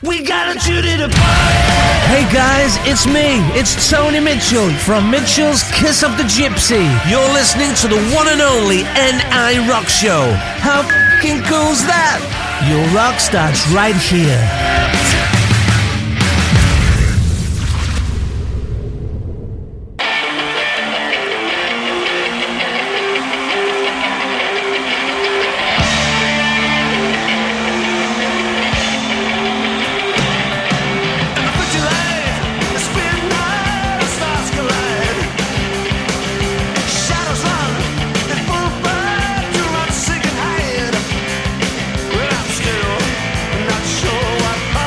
We gotta shoot it apart. Hey guys, it's me. It's Tony Mitchell from Mitchell's Kiss of the Gypsy. You're listening to the one and only N.I. Rock Show. How f***ing cool's that? Your rock starts right here. Well, I'm still not sure what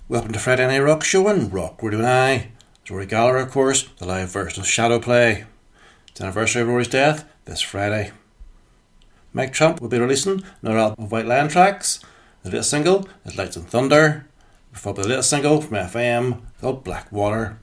Welcome to Friday Night Rock Show and Rock Radio and I. It's Rory Gallagher, of course, the live version of Shadow Play. It's the anniversary of Rory's death this Friday. Mike Trump will be releasing another album of White Lion tracks. The latest single is Lights and Thunder, before the latest single from FM called Blackwater.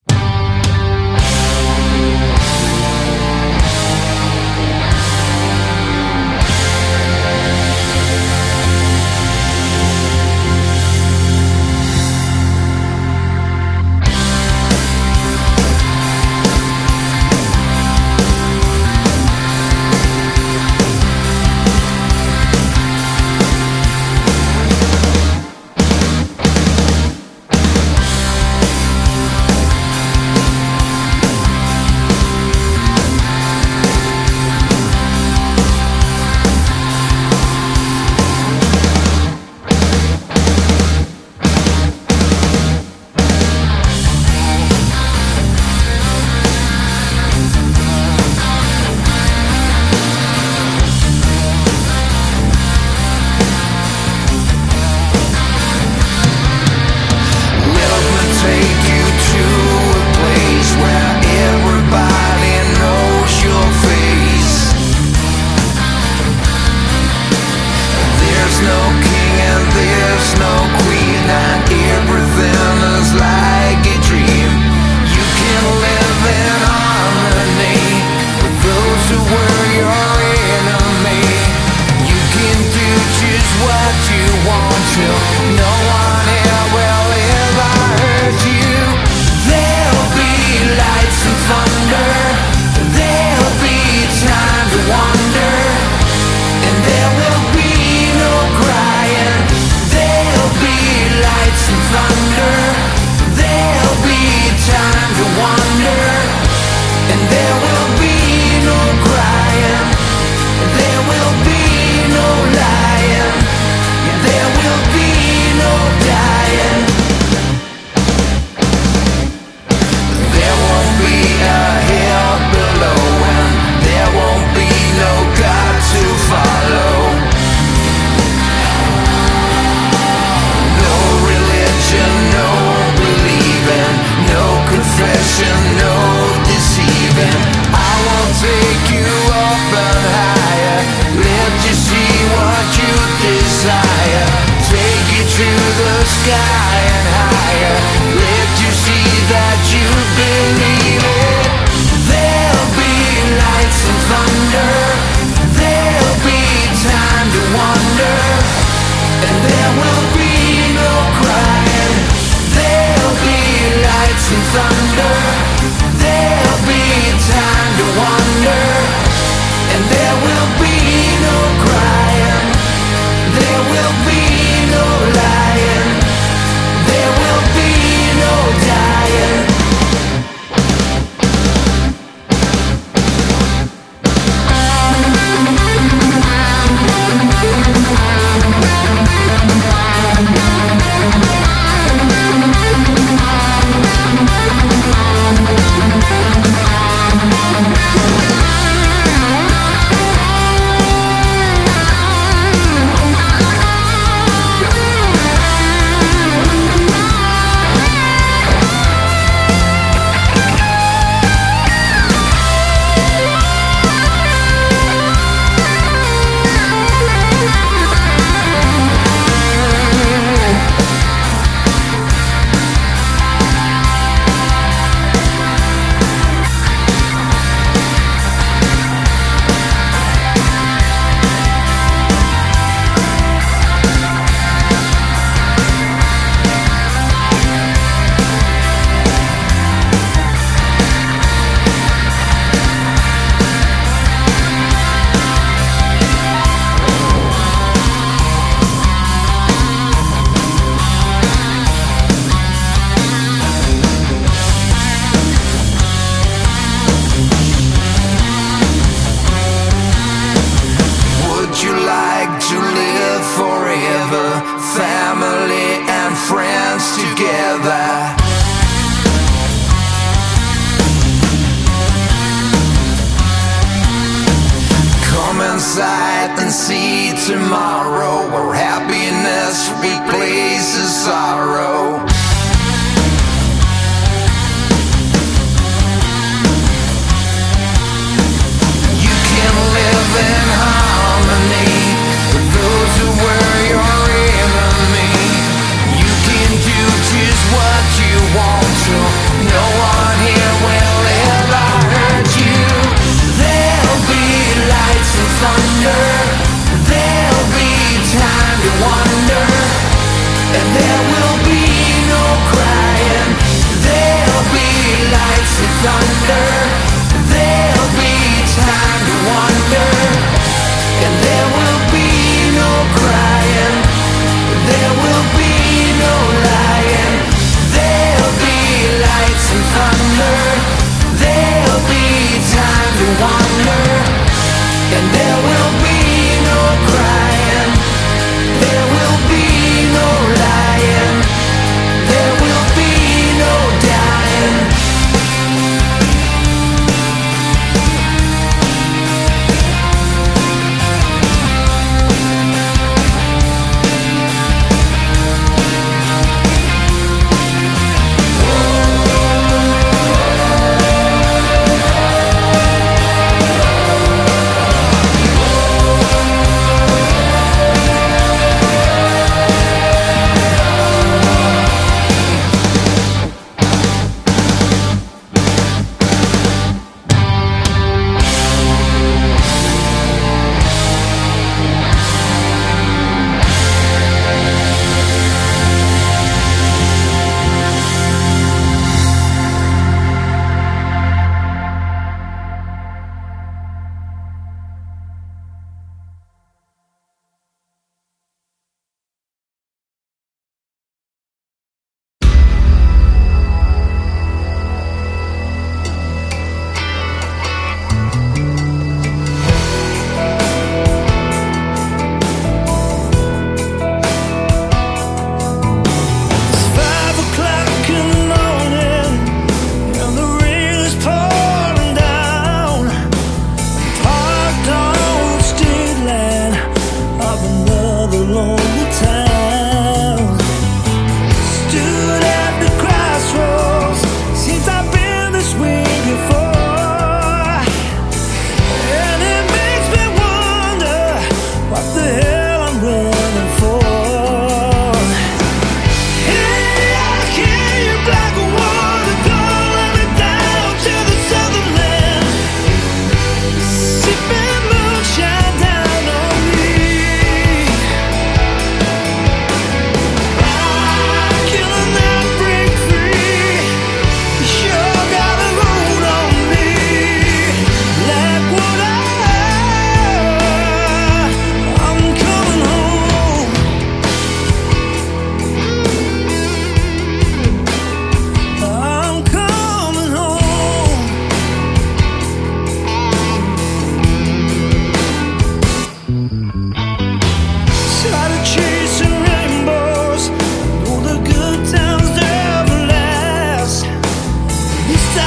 sight and see tomorrow, where happiness replaces sorrow.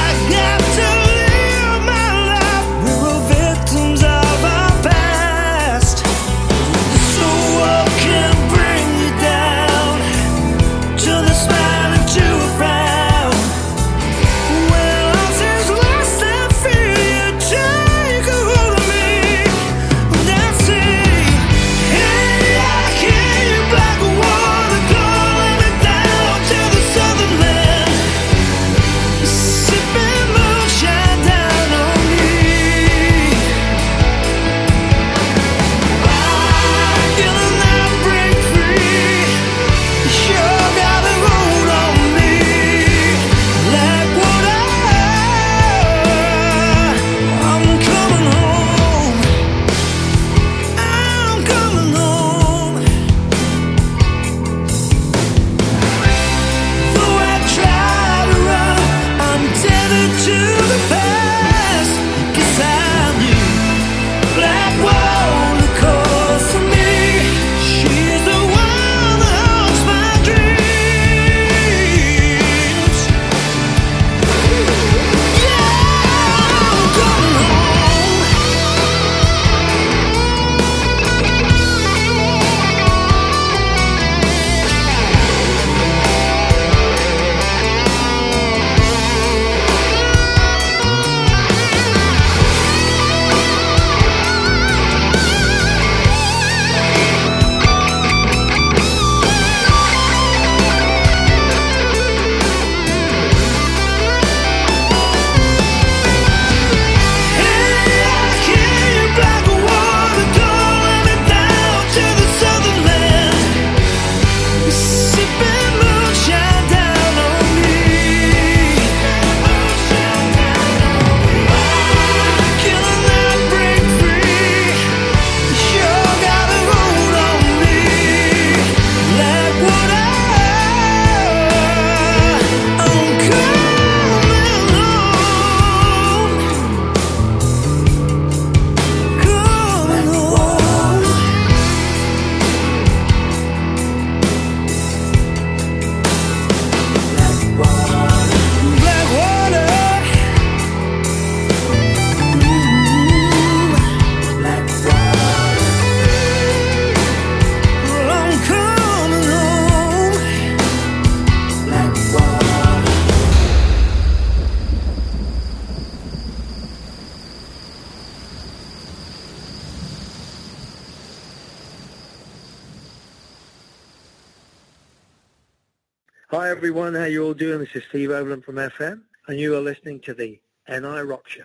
Hi everyone, how you all doing? This is Steve Overland from FM, and you are listening to the NI Rock Show.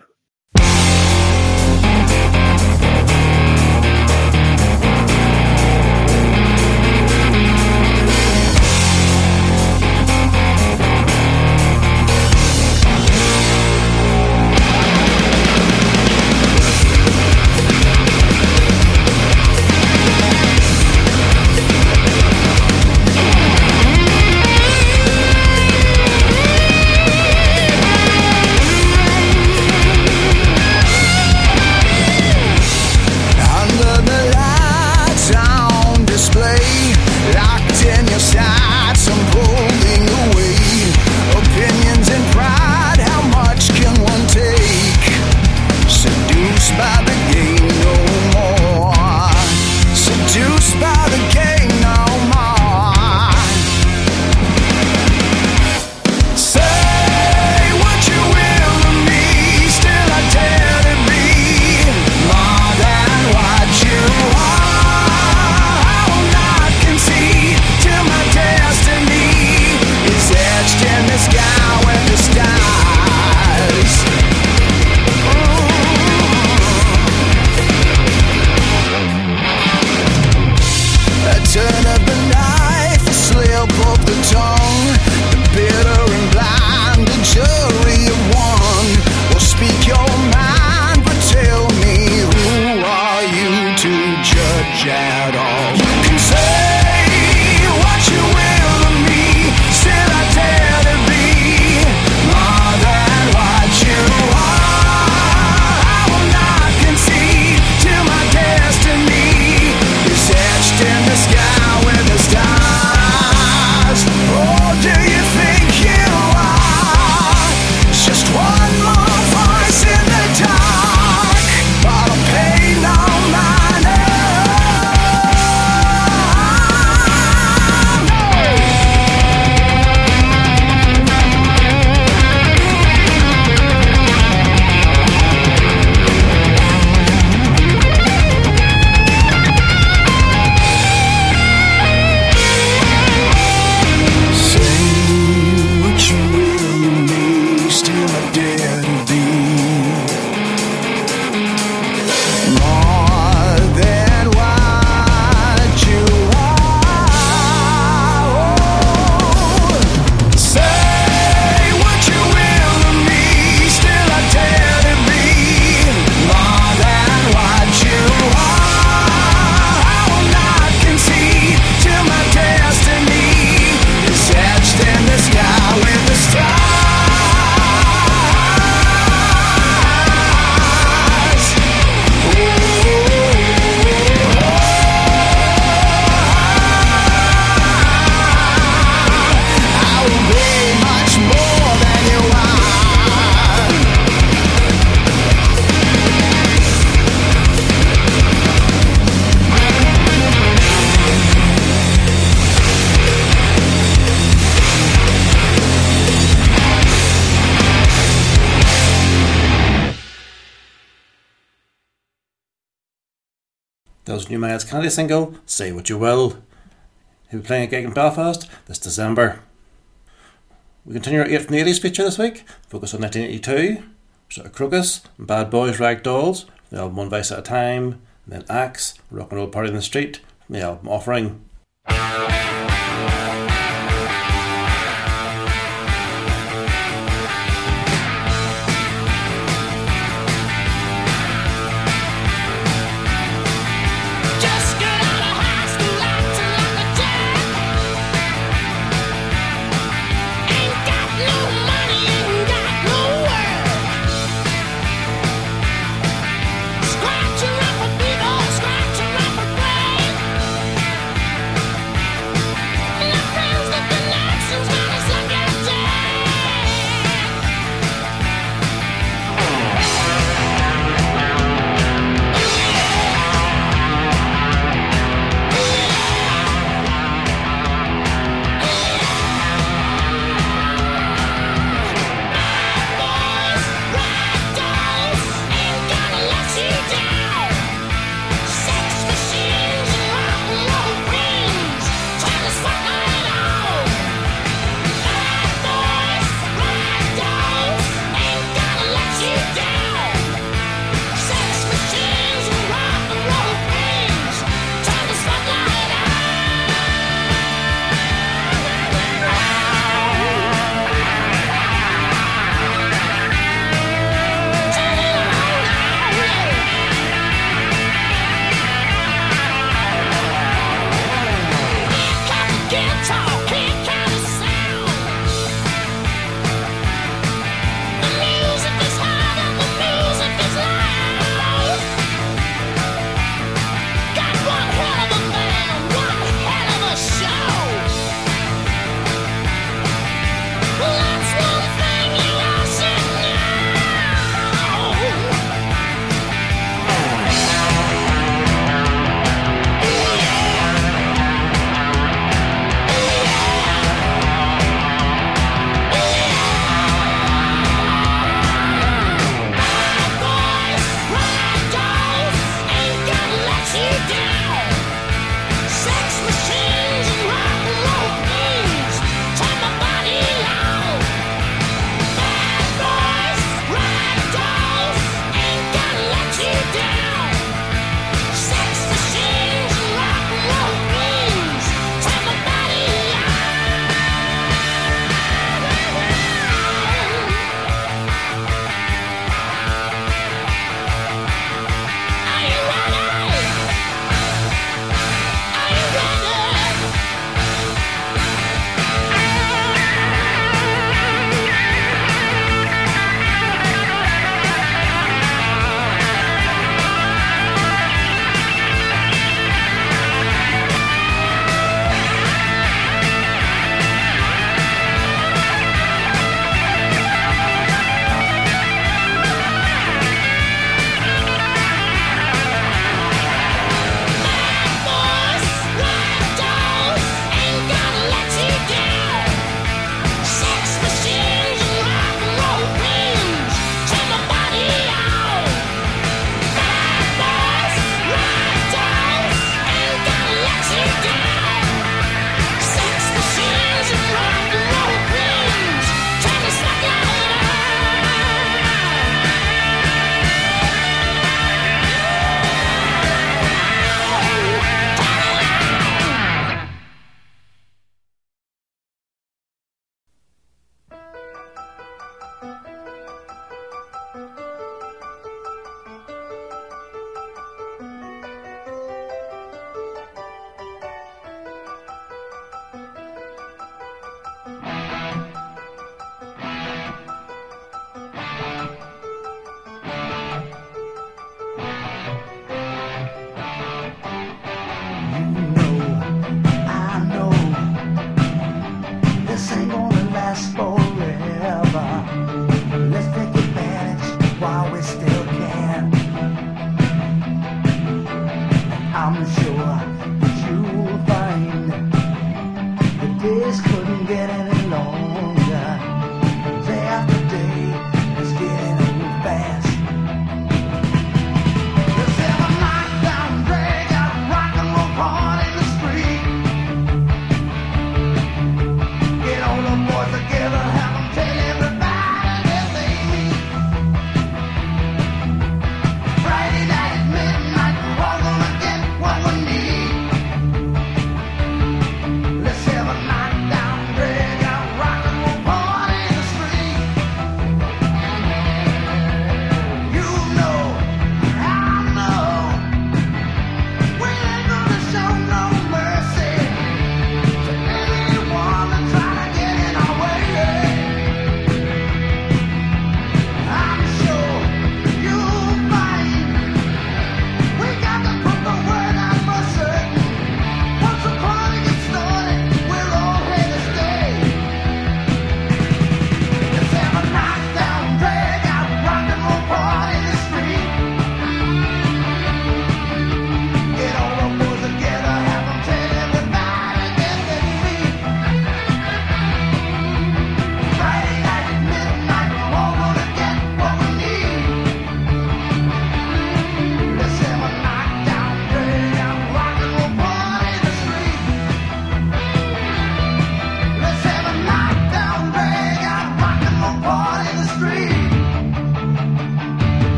That was New Mayad's Kennedy single, Say What You Will. He'll be playing a gig in Belfast this December. We continue our 8 from the 80s feature this week, focus on 1982. So Crocus and Bad Boys Rag Dolls, from the album One Vice at a Time, and then Axe, Rock and Roll Party in the Street, from the album Offering.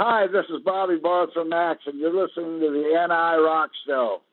Hi, this is Bobby Barth from Max, and you're listening to the NI Rock Show.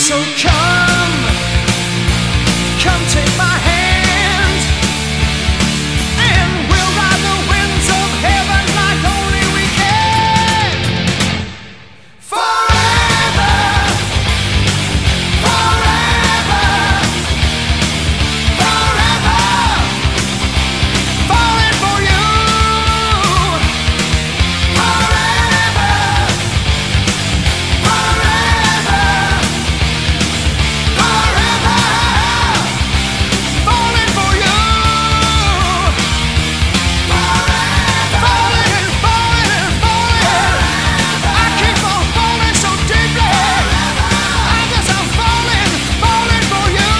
So come take my hand, and we'll ride the winds of heaven like only we can. Forever, forever, forever, falling for you. Forever, forever, forever, falling for you. Falling, falling, falling. I keep on falling so deeply. I guess I'm falling, falling for you.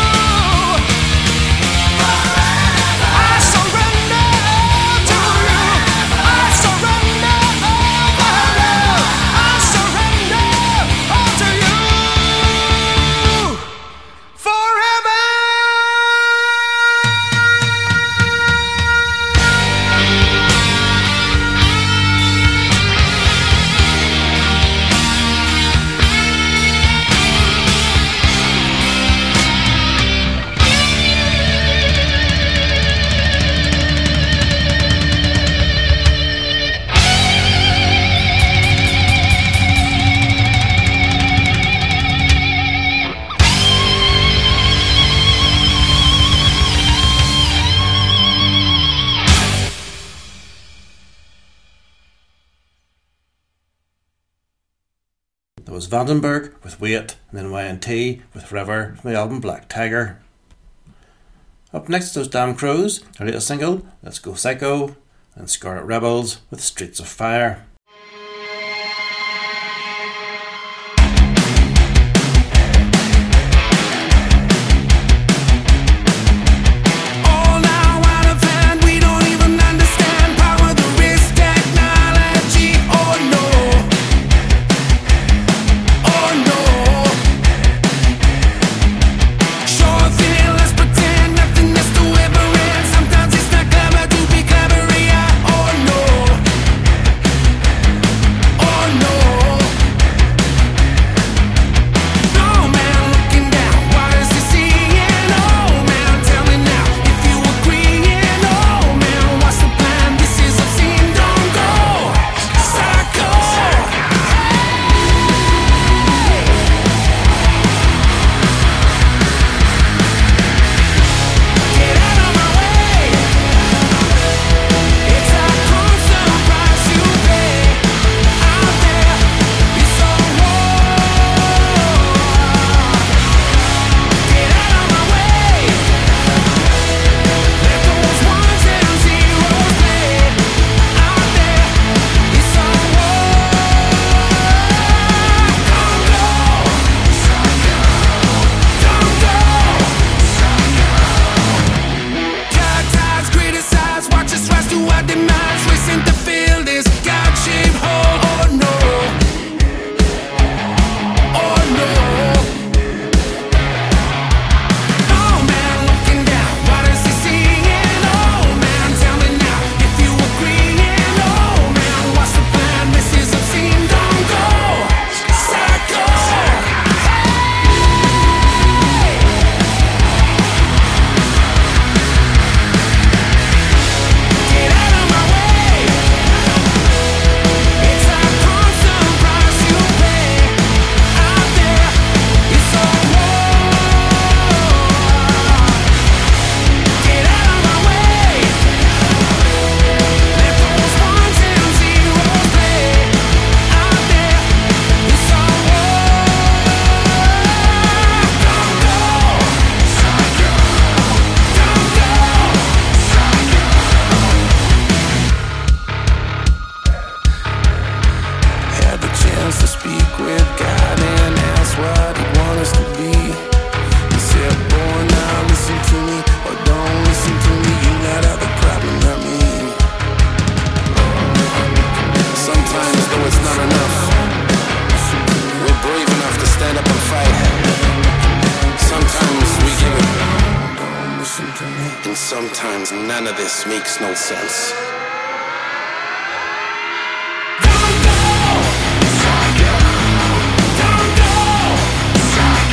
I surrender to you. I surrender all my love. I surrender all to you. Forever. There was Vandenberg with Wait, and then Y&T with Forever from the album Black Tiger. Up next, those Damn Crows, their latest single, Let's Go Psycho, and Scarlet Rebels with Streets of Fire. All now out of hand, we don't even understand power, the risk, technology. Oh no, oh no. Sure thing, let's pretend nothing is to ever end. Sometimes it's not clever to be clever, yeah. Oh no, oh no. No man looking down, what is he seeing? Oh man, tell me now if you agreeing. Oh man, what's the plan? This is obscene, don't go psycho. Get out of my way. It's a constant price you pay. Out there, it's so hard. Get out of my way. Let those ones and zeros play. Out there, it's so hard. Don't go. Don't go. Criticize, criticize, watch us rise to our demise. Racing to fill this God-shaped hole. Oh no, oh no. Oh man, looking down, what is he seeing? Oh man, tell me now if you agreeing. Oh man, what's the plan? This is obscene, don't go psycho. Get out of my way. It's a constant price you pay. Out there, it's so hard. Get out of my way. Let those ones and zeros play. Out there, it's so hard. Don't go psycho. Don't go psycho. Had the chance to speak with God and ask what He wants us to be. He said, boy, now listen to me, or don't listen to me. You got other problem, not me. Sometimes, though it's not enough, we're brave enough to stand up and fight. Sometimes we give it, don't listen to me. And sometimes none of this makes no sense. Don't go psycho. Don't go psycho.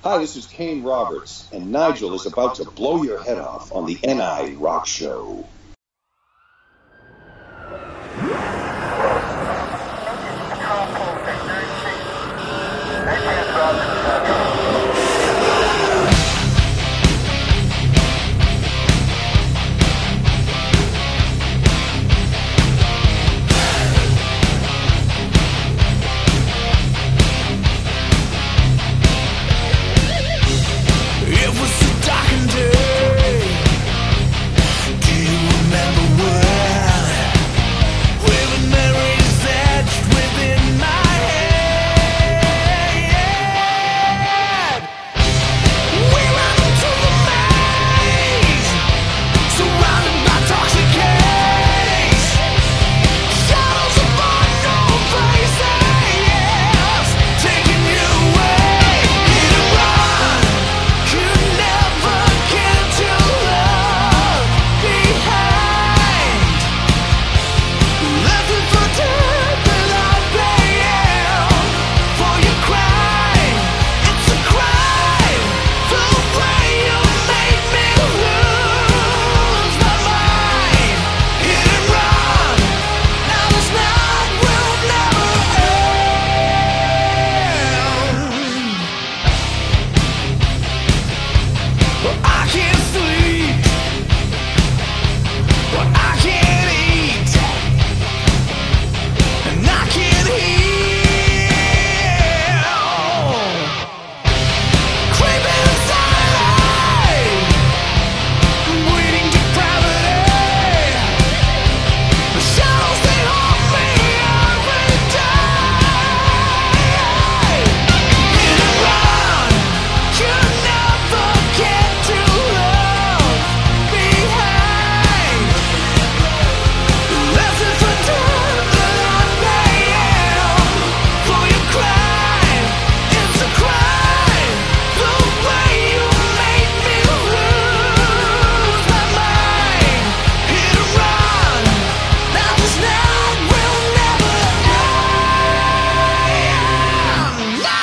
Hi, this is Kane Roberts, and Nigel is about to blow your head off on the NI Rock Show. It was a darkened day. Do you remember when? Vivid memories etched within my head. We ran into the maze, surrounded by toxic haze. Shadows of unknown places, taking you away. Hit and run. You never get to love behind. Left it for dead without paying for your crime. It's a crime. The way you made me lose my mind. Hit and run. Now this night will never end. I can't sleep. I can't eat. And I can't heal. Creeping inside. Bleeding depravity. The shadows, they haunt me every day. Hit and run. You never get to love behind. Left it for dead without paying for your crime. It's a crime. The way you made me lose my mind. Hit and run. Now this night will never end. No!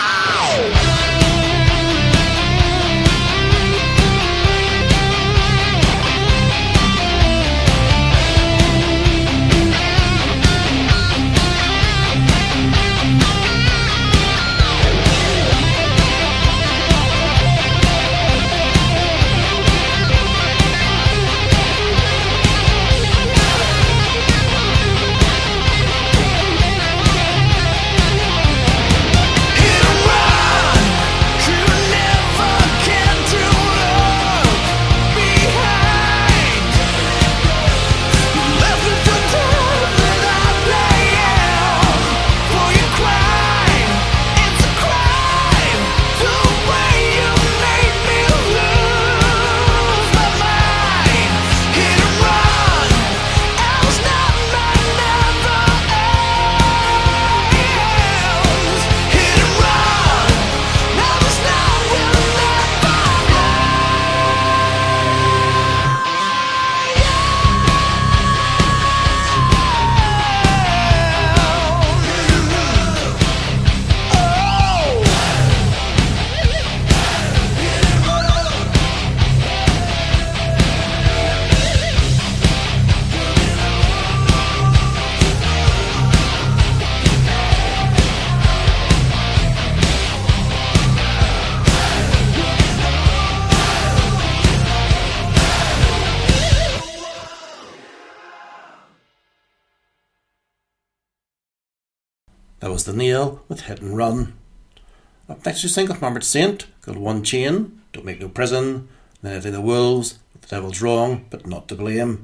Hit and run. You never get to love behind. Left it for dead without paying for your crime. It's a crime. The way you made me lose my mind. Hit and run. Else not my never ends. Hit and run. Now this night will never That was The Nail with Hit and Run. Up next, you single from Margaret Saint, called One Chain, Don't Make No Prison, then Into the Wolves, with The Devil's Wrong, but Not to Blame.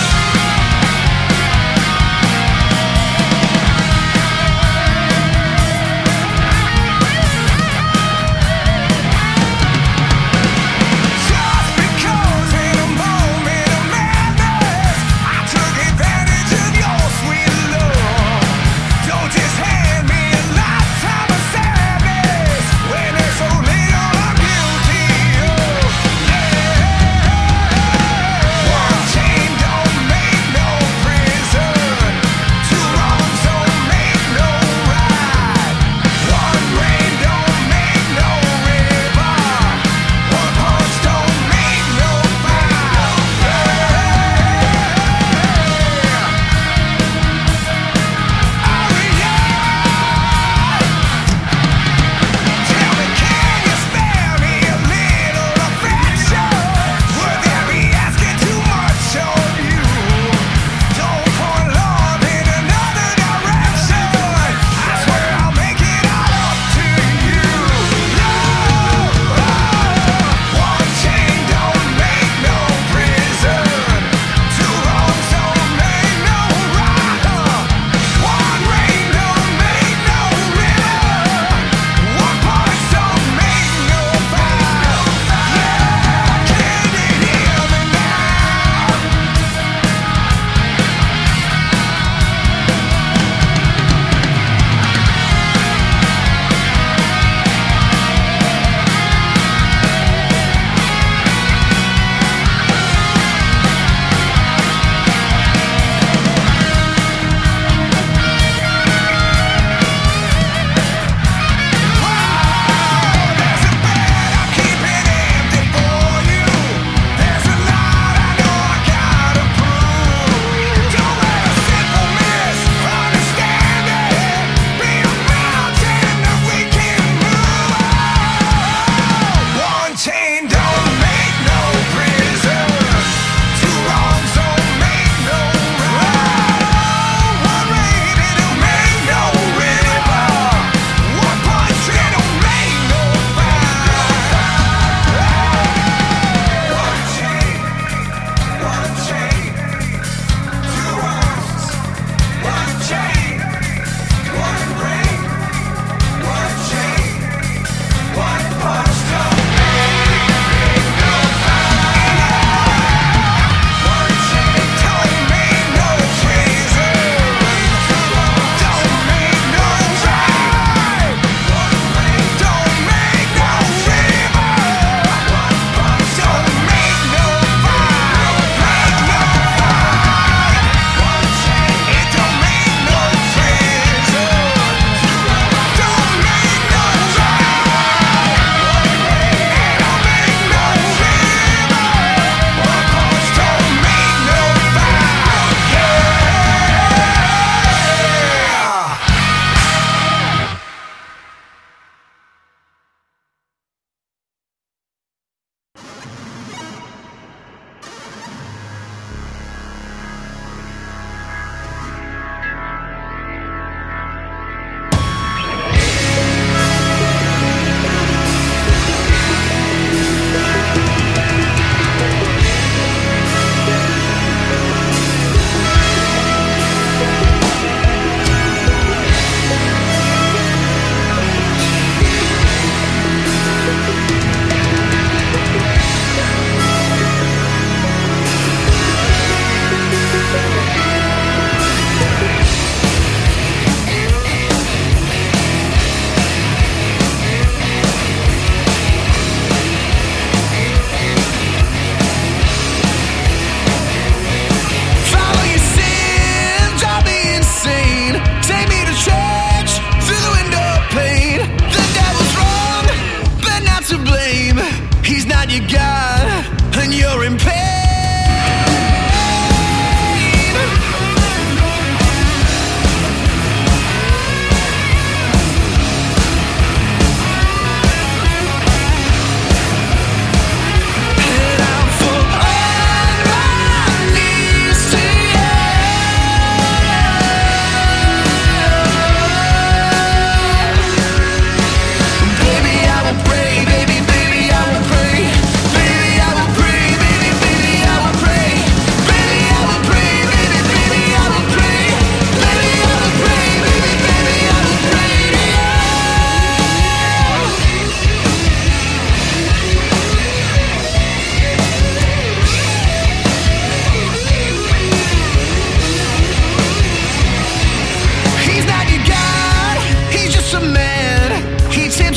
Hit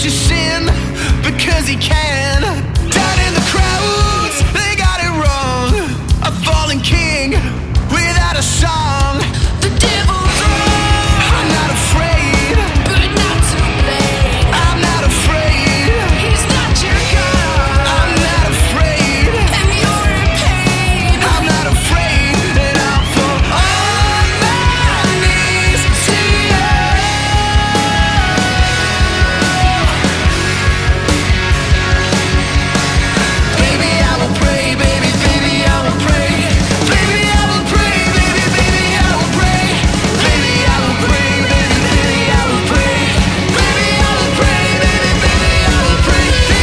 to sin because he can. Down in the crowds, they got it wrong. A fallen king without a song. The devil's wrong. I'm not afraid, but not to blame. I'm not afraid. He's not your God. I'm not afraid, and you're in pain. I'm not afraid, and I'll fall on my knees to you. Baby, I will pray, baby, baby, I will pray. Baby, I will pray, baby, baby, I will pray. Baby, I will pray, baby, baby, I will pray. Baby, I will pray, baby, baby, I will pray.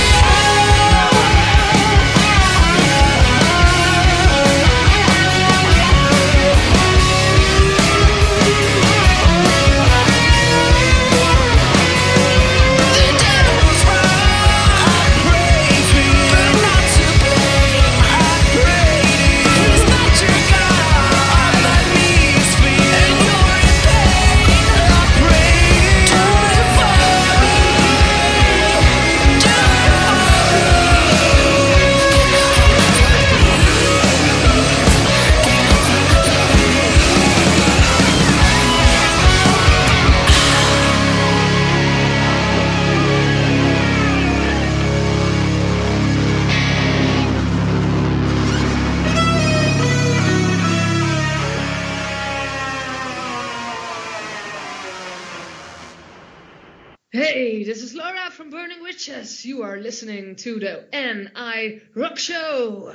The devil's wrong. I pray to you, but not to blame. I pray to you. He's not your God. On my knees for you, and you're in pain. I pray to you. Do it for me. Do Hey, this is Laura from Burning Witches. You are listening to the NI Rock Show.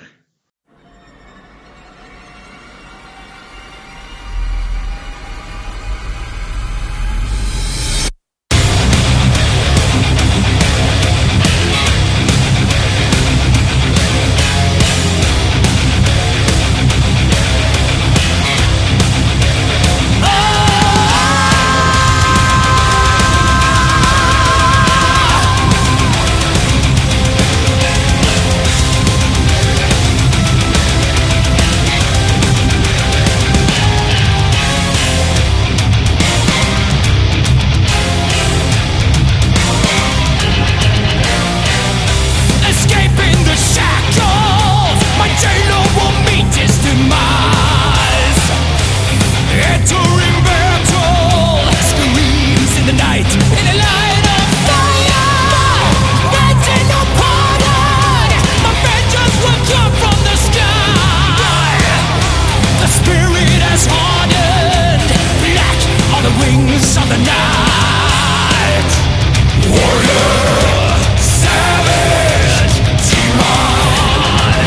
Escaping the shackles, my jailer will meet his demise. Entering battle, screams in the night, in the light of fire. Getting no pardon, my vengeance will come from the sky. The spirit has hardened, black on the wings of the night. Warrior, savage, demon.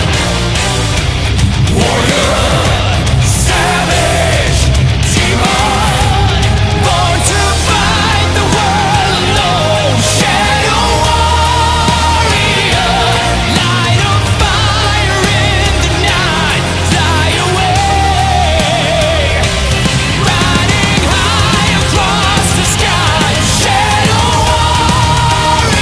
Warrior, savage, demon. Born to fight the world alone. Shadow warrior, light of fire in the night. Fly away, riding high across the sky. Shadow warrior.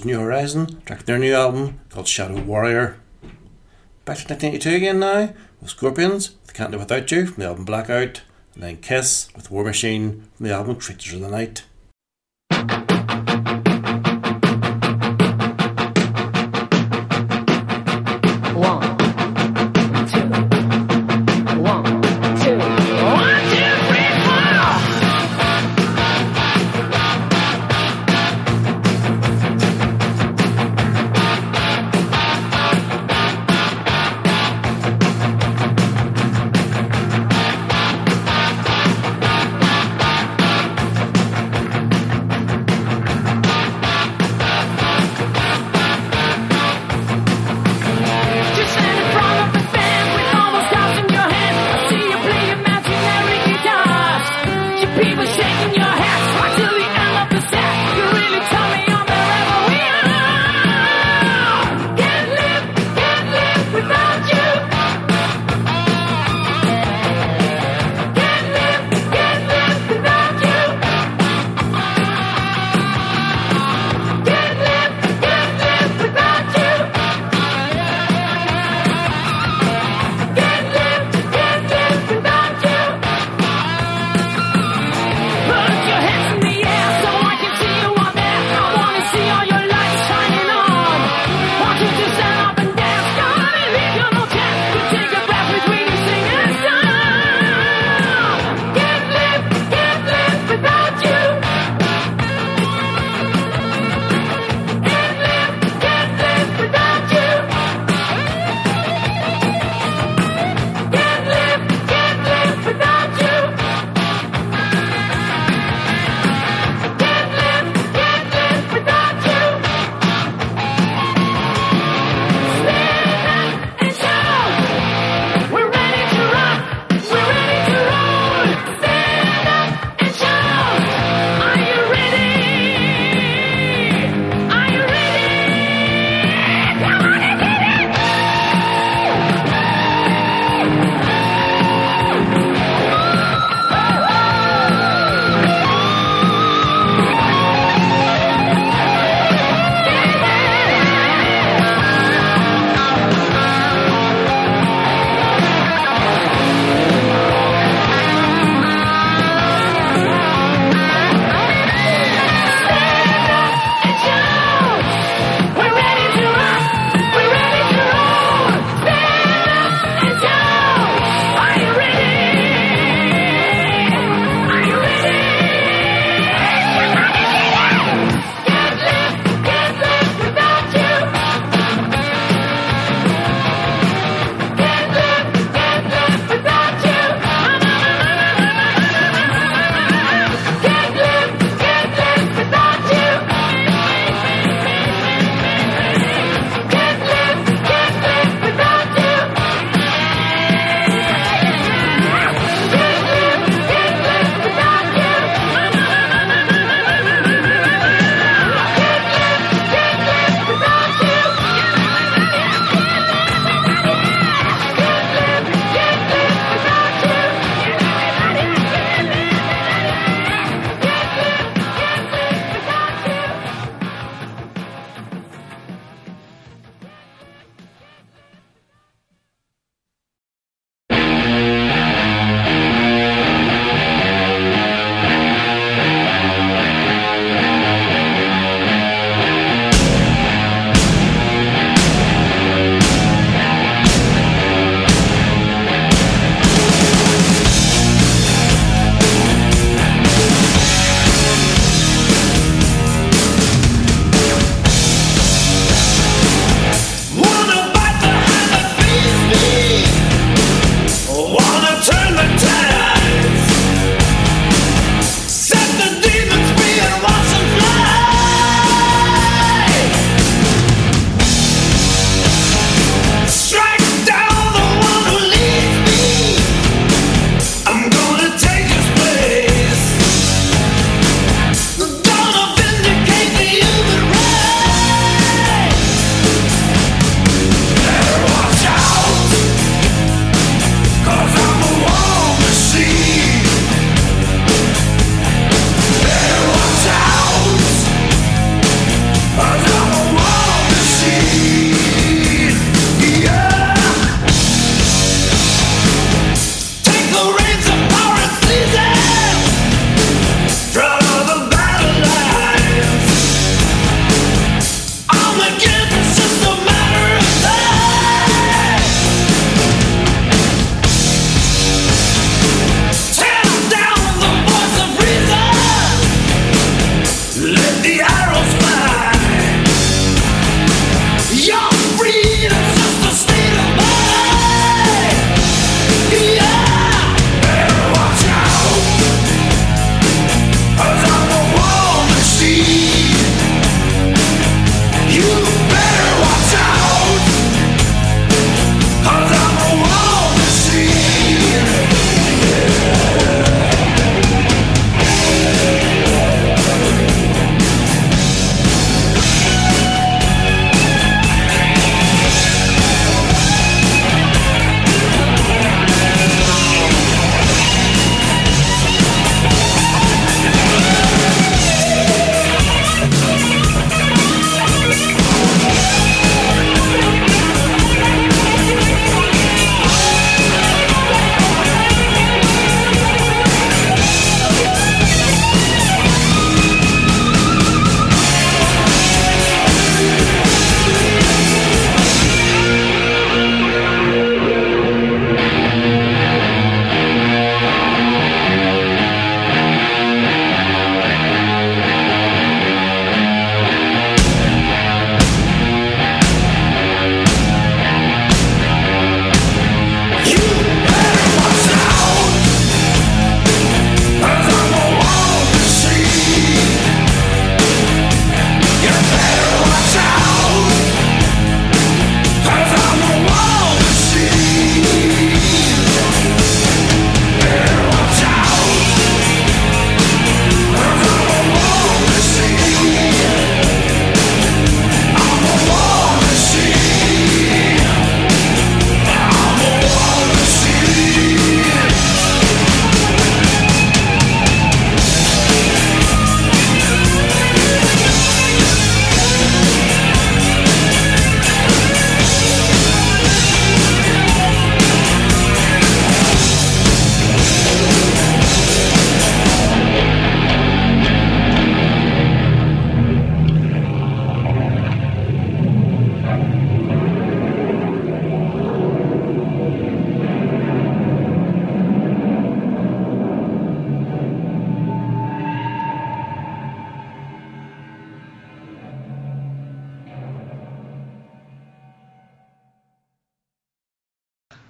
New Horizon, track their new album called Shadow Warrior. Back to 1982 again now, with Scorpions with Can't Live Without You from the album Blackout, and then Kiss with War Machine from the album Creatures of the Night.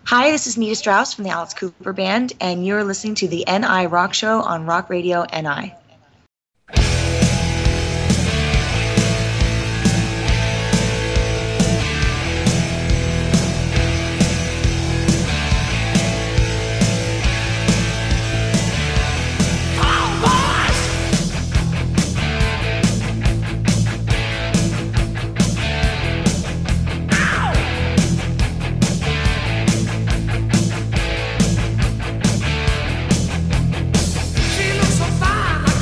Hi, this is Nita Strauss from the Alice Cooper Band, and you're listening to the NI Rock Show on Rock Radio NI. She looks so fine.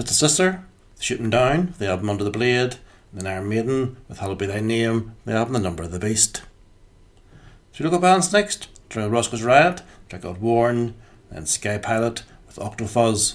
Twisted Sister, Shooting Down, the album Under the Blade, and then Iron Maiden with Hallowed Be Thy Name, the album The Number of the Beast. Three local bands next: Drowned Roscoe's Riot, track called Worn, and Sky Pilot with Octofuzz.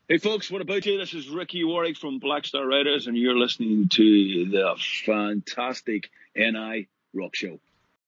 Hey folks, what about you? This is Ricky Warwick from Black Star Riders, and you're listening to the fantastic NI Rock Show.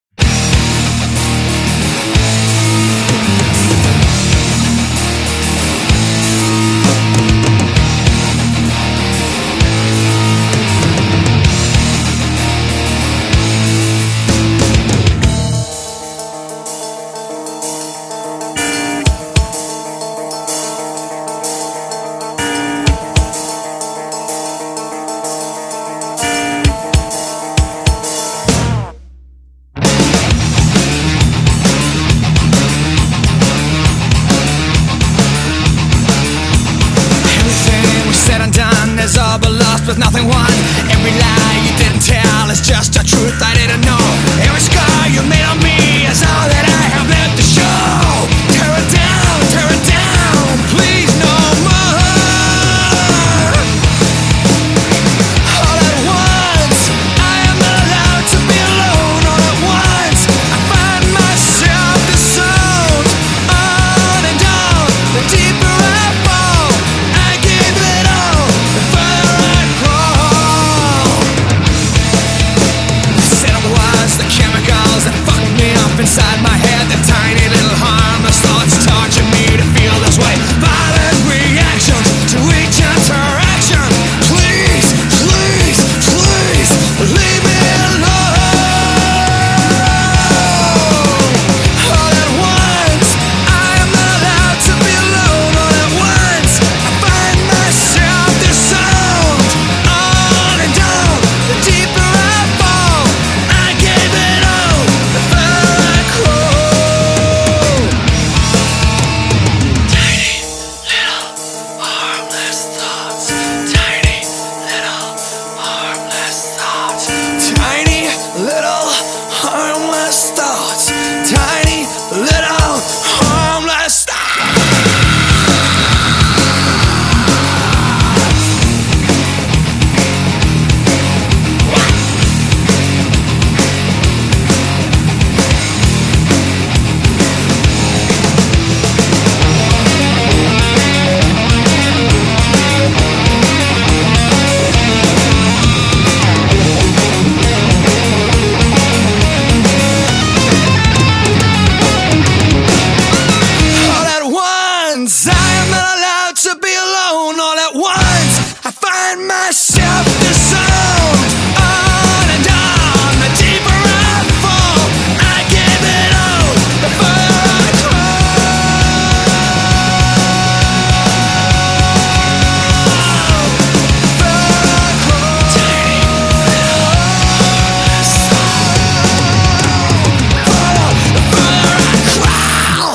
Is all but lost with nothing won. Every lie you didn't tell is just a truth I didn't know. Every scar you made on me is all that I have left to show. Tear it down, please no more. All at once, I am not allowed to be alone. All at once, I find myself disowned. On and on, the deeper I fall, I give it all. The chemicals that fuck me up inside my head, the tiny little harmless thoughts torture me to feel this way. Violent reactions to each interaction. Please, please, please, leave me alone. All at once, I am not allowed to be alone. All at once, I find myself disowned. On and on, the deeper I fall, I gave it all before I crawl. Tiny little harmless thoughts. Tiny little harmless thoughts. Tiny little harmless thoughts. Tiny little harmless thoughts. All at once, I am not allowed to be alone. All at once, I find myself disowned. On and on, the deeper I fall, I give it all before I crawl. Before I crawl. Tiny little harmless thoughts. Before I crawl.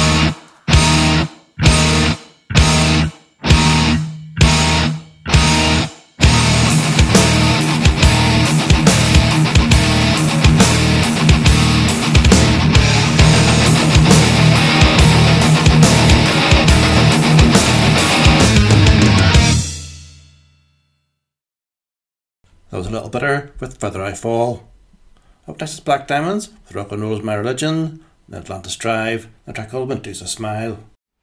That was a little bitter with Feather I Fall. Up next is Black Diamonds with Rock and Roll Is My Religion, then Atlantis Drive, and a track called Winter's a Smile.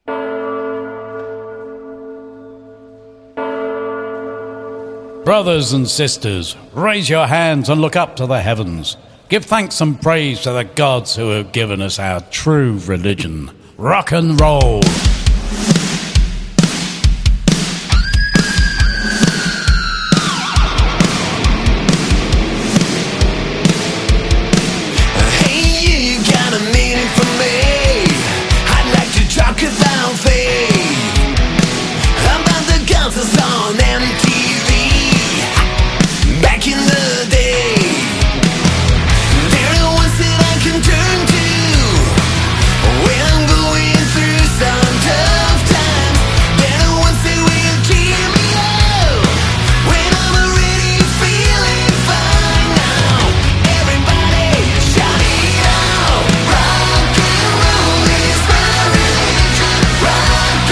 Brothers and sisters, raise your hands and look up to the heavens. Give thanks and praise to the gods who have given us our true religion. Rock and roll. Hey, you got a meaning for me. I'd like to talk about faith, about the guns that's on MTV back in the day. They're the ones that I can turn to when I'm going through some tough times. They're the ones that will cheer me up when I'm already feeling fine now. Everybody shout it out. Rock and roll is my religion. Rock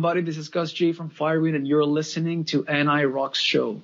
everybody. This is Gus G from Fireweed, and you're listening to NI Rocks Show.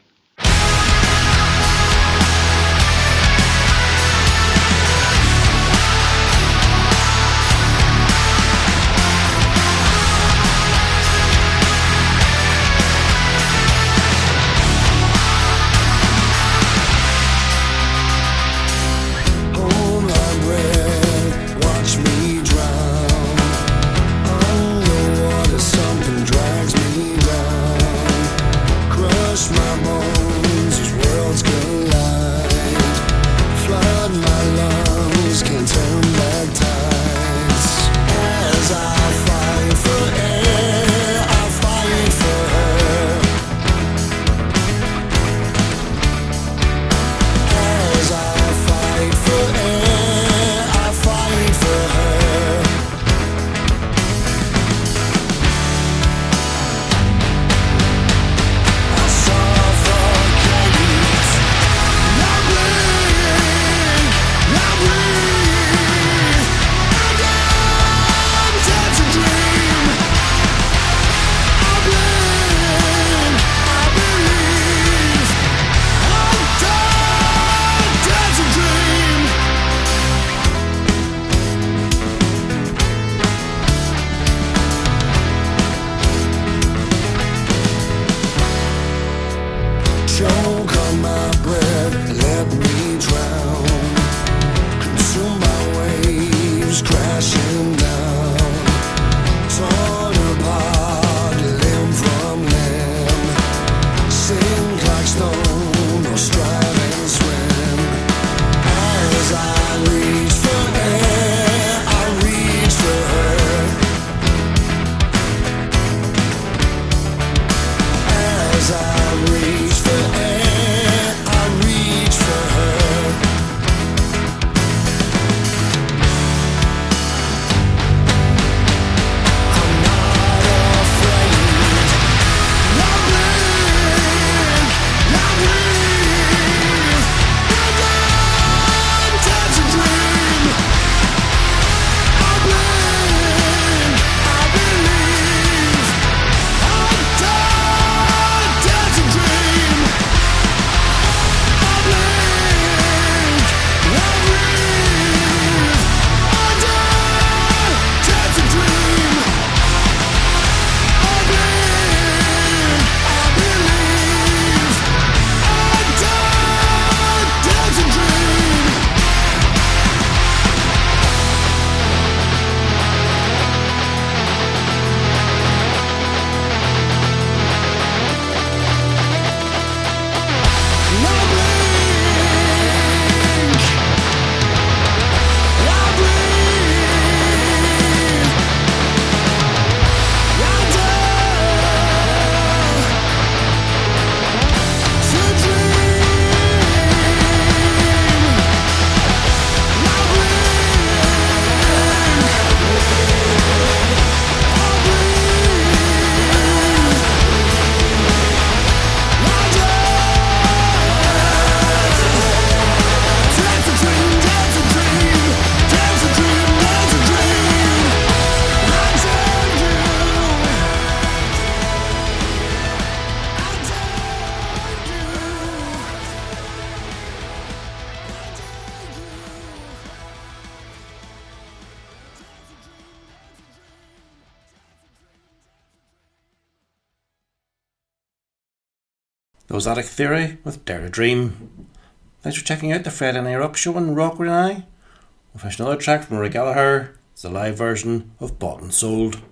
That was Attic Theory with Dare to Dream. Thanks for checking out the Friday Night Rock Show on Rock and I. We'll finish another track from Rory Gallagher. It's the live version of Bought and Sold.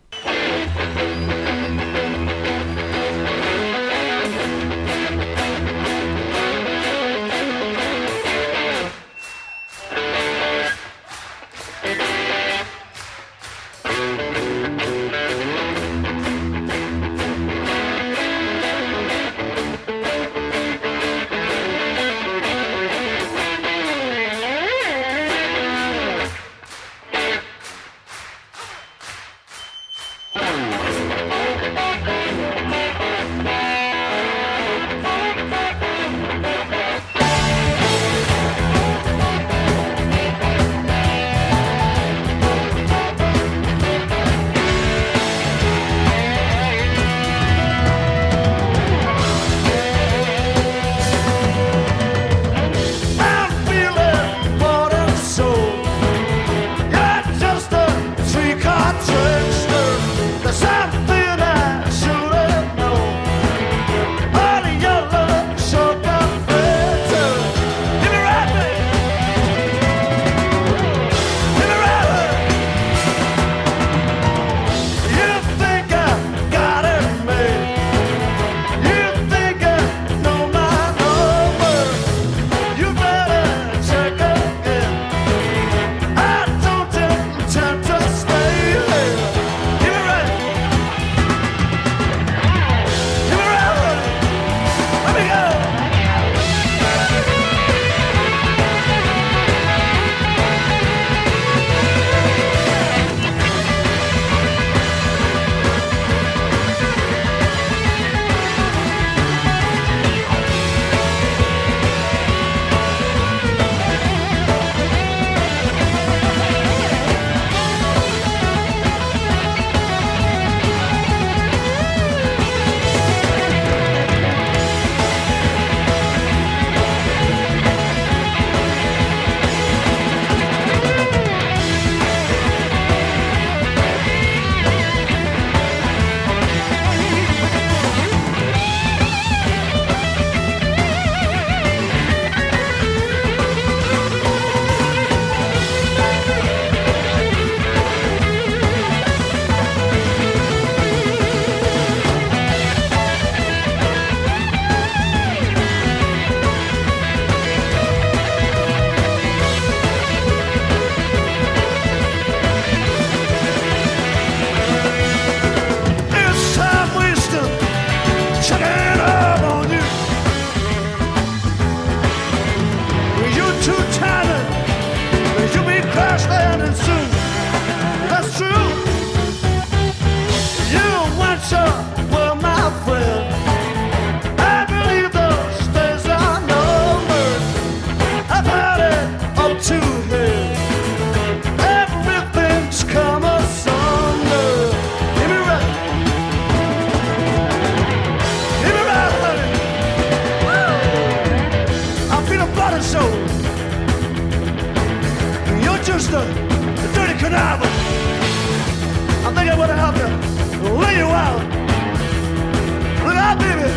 Mr. Dirty Cadaver. I think I'm gonna have to lay you out. Look out, baby.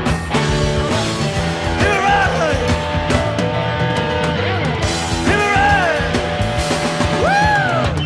Give me right, honey. Give me right. Woo!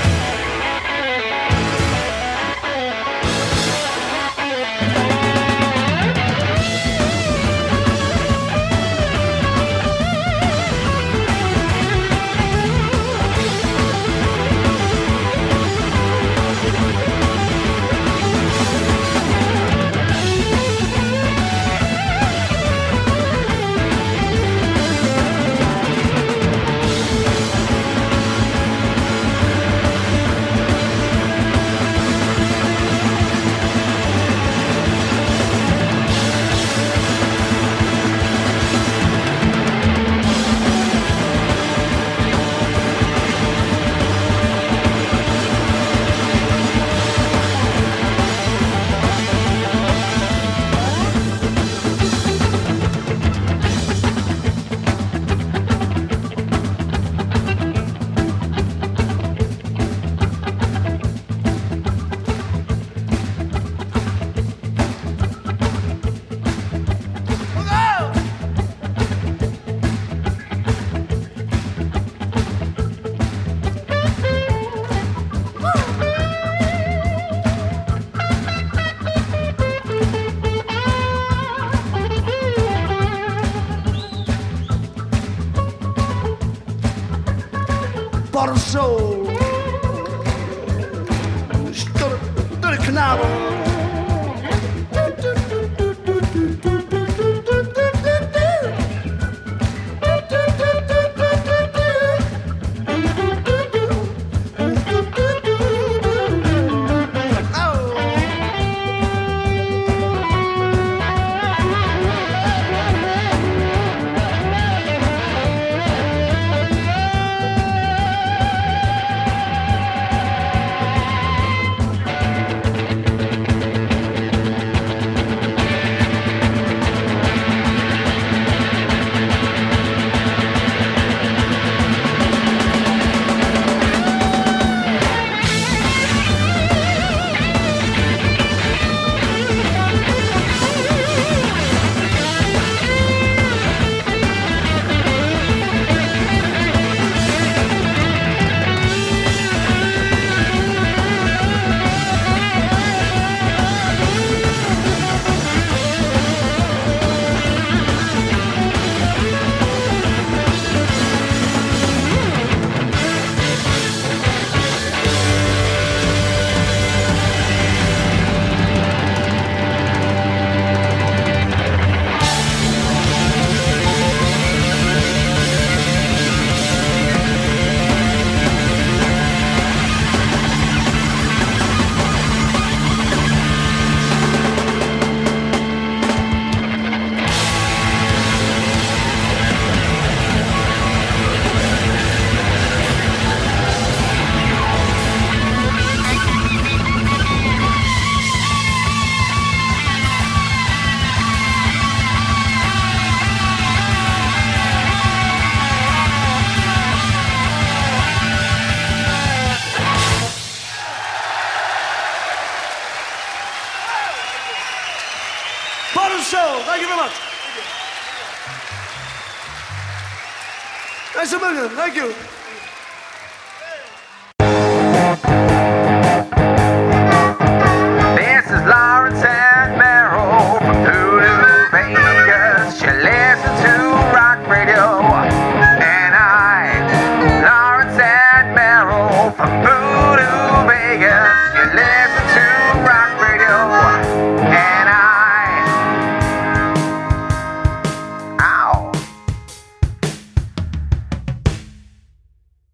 Bottle soul, dirty canal. Bottle show. Thank you very much. Thanks a million. Thank you.